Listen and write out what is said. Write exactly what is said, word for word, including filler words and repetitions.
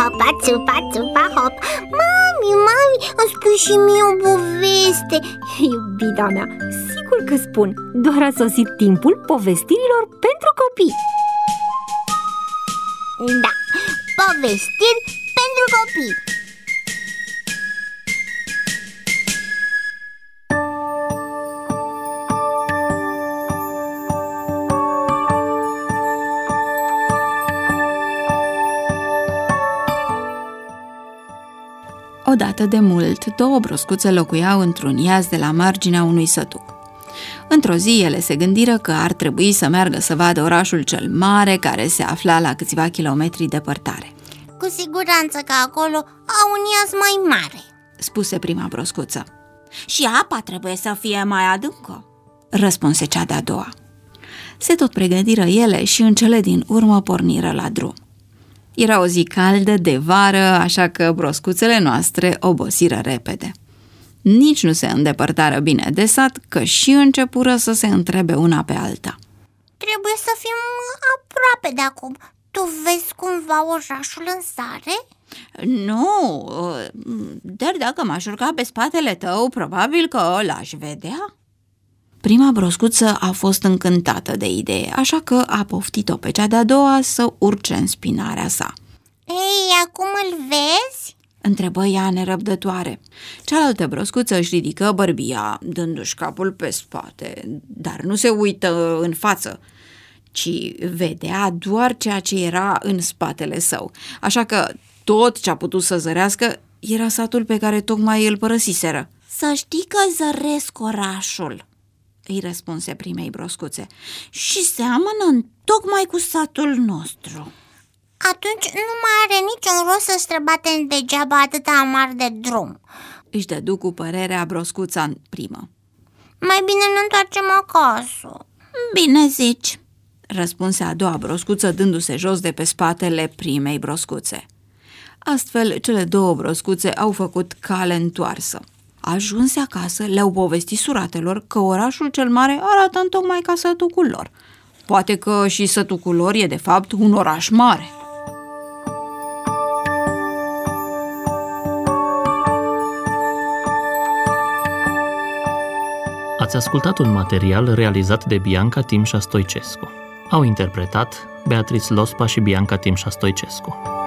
hopa, țupa, țupa, hop. Mami, mami, îmi spui și mie o poveste. Iubita mea, sigur că spun. Doar a sosit timpul povestirilor pentru copii. Da, povestiri pentru copii. Odată de mult, două broscuțe locuiau într-un iaz de la marginea unui sătuc. Într-o zi, ele se gândiră că ar trebui să meargă să vadă orașul cel mare, care se afla la câțiva kilometri departare. Cu siguranță că acolo au un iaz mai mare, spuse prima broscuță. Și apa trebuie să fie mai adâncă, răspunse cea de-a doua. Se tot pregătiră ele și în cele din urmă porniră la drum. Era o zi caldă de vară, așa că broscuțele noastre obosiră repede. Nici nu se îndepărtară bine de sat, că și începură să se întrebe una pe alta. Trebuie să fim aproape de acum. Tu vezi cumva orașul în sare? Nu, dar dacă m-aș urca pe spatele tău, probabil că l-aș vedea. Prima broscuță a fost încântată de idee, așa că a poftit-o pe cea de-a doua să urce în spinarea sa. Ei, acum îl vezi? Întrebă ea nerăbdătoare. Cealaltă broscuță își ridică bărbia, dându-și capul pe spate, dar nu se uită în față, ci vedea doar ceea ce era în spatele său, așa că tot ce a putut să zărească era satul pe care tocmai îl părăsiseră. Să știi că zăresc orașul, îi răspunse primei broscuțe, și seamănă tocmai cu satul nostru. Atunci nu mai are niciun rost să străbatem degeaba atâta amar de drum, își dădu cu părerea broscuța în primă. Mai bine ne întoarcem acasă. Bine zici, răspunse a doua broscuță, dându-se jos de pe spatele primei broscuțe. Astfel, cele două broscuțe au făcut cale întoarsă. Ajunse acasă, le-au povestit suratelor că orașul cel mare arată întocmai ca sătucul lor. Poate că și sătucul lor e de fapt un oraș mare. Ați ascultat un material realizat de Bianca Timșa Stoicescu. Au interpretat Beatrice Lospa și Bianca Timșa Stoicescu.